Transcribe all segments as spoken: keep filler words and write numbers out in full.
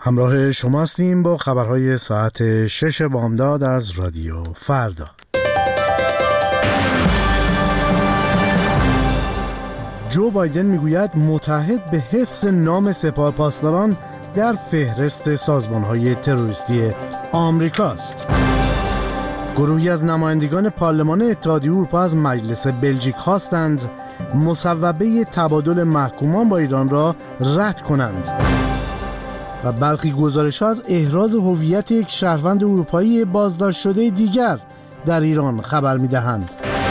همراه شما هستیم با خبرهای ساعت شش بامداد از رادیو فردا. جو بایدن میگوید متحد به حفظ نام سپاه پاسداران در فهرست سازمان‌های تروریستی آمریکاست. گروهی از نمایندگان پارلمان اتحادیه اروپا از مجلس بلژیک خواستند مصوبه تبادل محکومان با ایران را رد کنند. و برخی گزارش‌ها از احراز هویت یک شهروند اروپایی بازداشت شده دیگر در ایران خبر می‌دهند.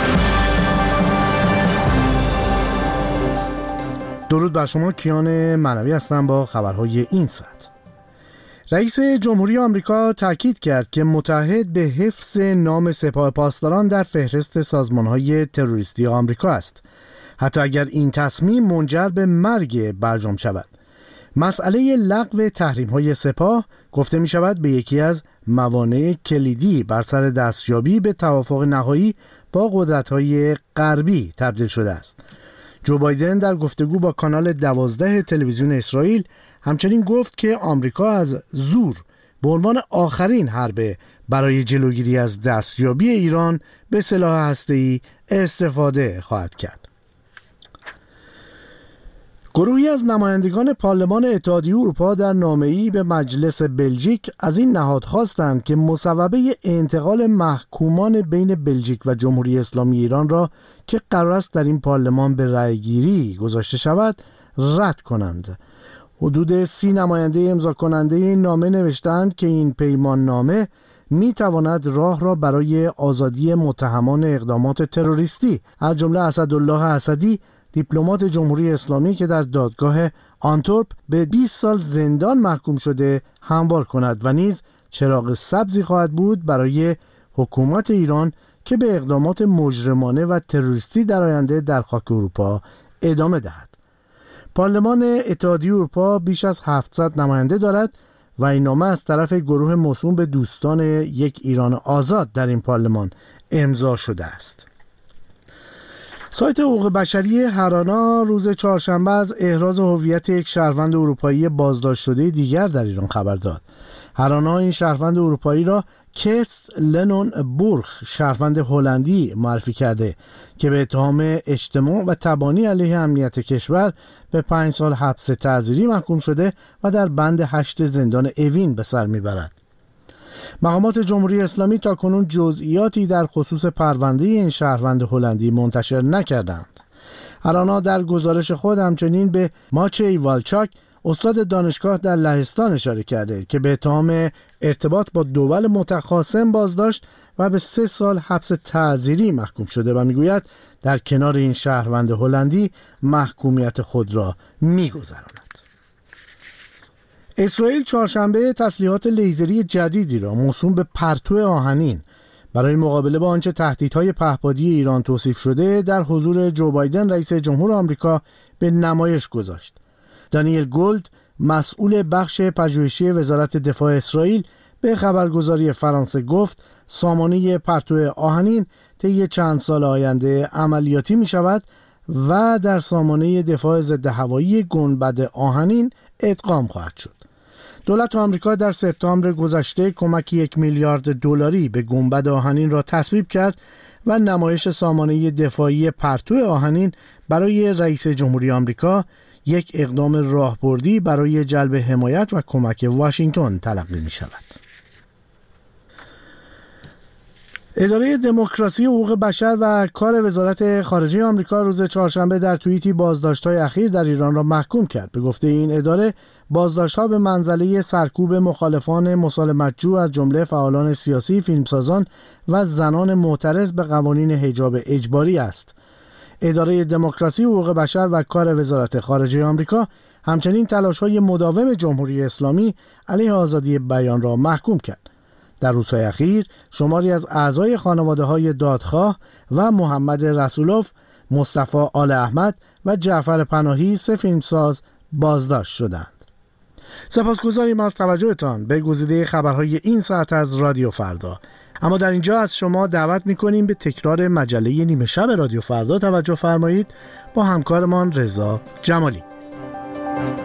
درود بر شما، کیان معنوی هستم با خبرهای این ساعت. رئیس جمهوری آمریکا تاکید کرد که متحد به حفظ نام سپاه پاسداران در فهرست سازمان‌های تروریستی آمریکا است، حتی اگر این تصمیم منجر به مرگ برجام شود. مسئله لغو تحریم‌های سپاه گفته می‌شود به یکی از موانع کلیدی بر سر دستیابی به توافق نهایی با قدرت‌های غربی تبدیل شده است. جو بایدن در گفتگو با کانال دوازده تلویزیون اسرائیل همچنین گفت که آمریکا از زور به عنوان آخرین حربه برای جلوگیری از دستیابی ایران به سلاح هسته‌ای استفاده خواهد کرد. گروهی از نمایندگان پارلمان اتحادیه اروپا در نامه‌ای به مجلس بلژیک از این نهاد خواستند که مصوبه انتقال محکومان بین بلژیک و جمهوری اسلامی ایران را که قرار است در این پارلمان به رأیگیری گذاشته شود رد کنند. حدود سی نماینده امضا کننده این نامه نوشتند که این پیمان نامه می تواند راه را برای آزادی متهمان اقدامات تروریستی از جمله اسدالله اسدی، دیپلمات جمهوری اسلامی که در دادگاه آنتورپ به بیست سال زندان محکوم شده هموار کند و نیز چراغ سبزی خواهد بود برای حکومت ایران که به اقدامات مجرمانه و تروریستی در آینده در خاک اروپا ادامه دهد. پارلمان اتحادیه اروپا بیش از هفتصد نماینده دارد و این نامه از طرف گروه موسوم به دوستان یک ایران آزاد در این پارلمان امضا شده است. سایت حقوق بشری هرانا روز چهارشنبه از احراز هویت یک شهروند اروپایی بازداشت شده دیگر در ایران خبر داد. هرانا این شهروند اروپایی را کیرس لنون بورخ، شهروند هلندی، معرفی کرده که به اتهام اجتماع و تبانی علیه امنیت کشور به پنج سال حبس تعزیری محکوم شده و در بند هشت زندان اوین به سر میبرد. مقامات جمهوری اسلامی تاکنون جزئیاتی در خصوص پرونده این شهروند هلندی منتشر نکردند. هرانا در گزارش خود همچنین به ماچی والچاک، استاد دانشگاه در لهستان، اشاره کرده که به اتهام ارتباط با دول متخاصم بازداشت و به سه سال حبس تعزیری محکوم شده و میگوید در کنار این شهروند هلندی محکومیت خود را میگذراند. اسرائیل چهارشنبه تسلیحات لیزری جدیدی را موسوم به پرتو آهنین برای مقابله با آنچه تهدیدهای پهپادی ایران توصیف شده در حضور جو بایدن رئیس جمهور آمریکا به نمایش گذاشت. دانیل گولد، مسئول بخش پژوهشی وزارت دفاع اسرائیل، به خبرگزاری فرانسه گفت سامانه پرتو آهنین طی چند سال آینده عملیاتی می شود و در سامانه دفاع ضد هوایی گنبد آهنین ادغام خواهد شد. دولت آمریکا در سپتامبر گذشته کمک یک میلیارد دلاری به گنبد آهنین را تصویب کرد و نمایش سامانه دفاعی پرتو آهنین برای رئیس جمهوری آمریکا یک اقدام راهبردی برای جلب حمایت و کمک واشنگتن تلقی می شود. اداره دموکراسی، حقوق بشر و کار وزارت خارجه آمریکا روز چهارشنبه در توییتی بازداشت‌های اخیر در ایران را محکوم کرد. به گفته این اداره، بازداشت‌ها به منزله سرکوب مخالفان مسالمت‌جو از جمله فعالان سیاسی، فیلمسازان و زنان معترض به قوانین حجاب اجباری است. اداره دموکراسی، حقوق بشر و کار وزارت خارجه آمریکا همچنین تلاش‌های مداوم جمهوری اسلامی علیه آزادی بیان را محکوم کرد. در روزهای اخیر شماری از اعضای خانواده‌های دادخواه و محمد رسولوف، مصطفی آل احمد و جعفر پناهی، سه فیلمساز بازداشت شدند. سپاسگزاریم از توجهتان به گزیده خبرهای این ساعت از رادیو فردا. اما در اینجا از شما دعوت می‌کنیم به تکرار مجله نیمه شب رادیو فردا توجه فرمایید با همکارمان رضا جمالی.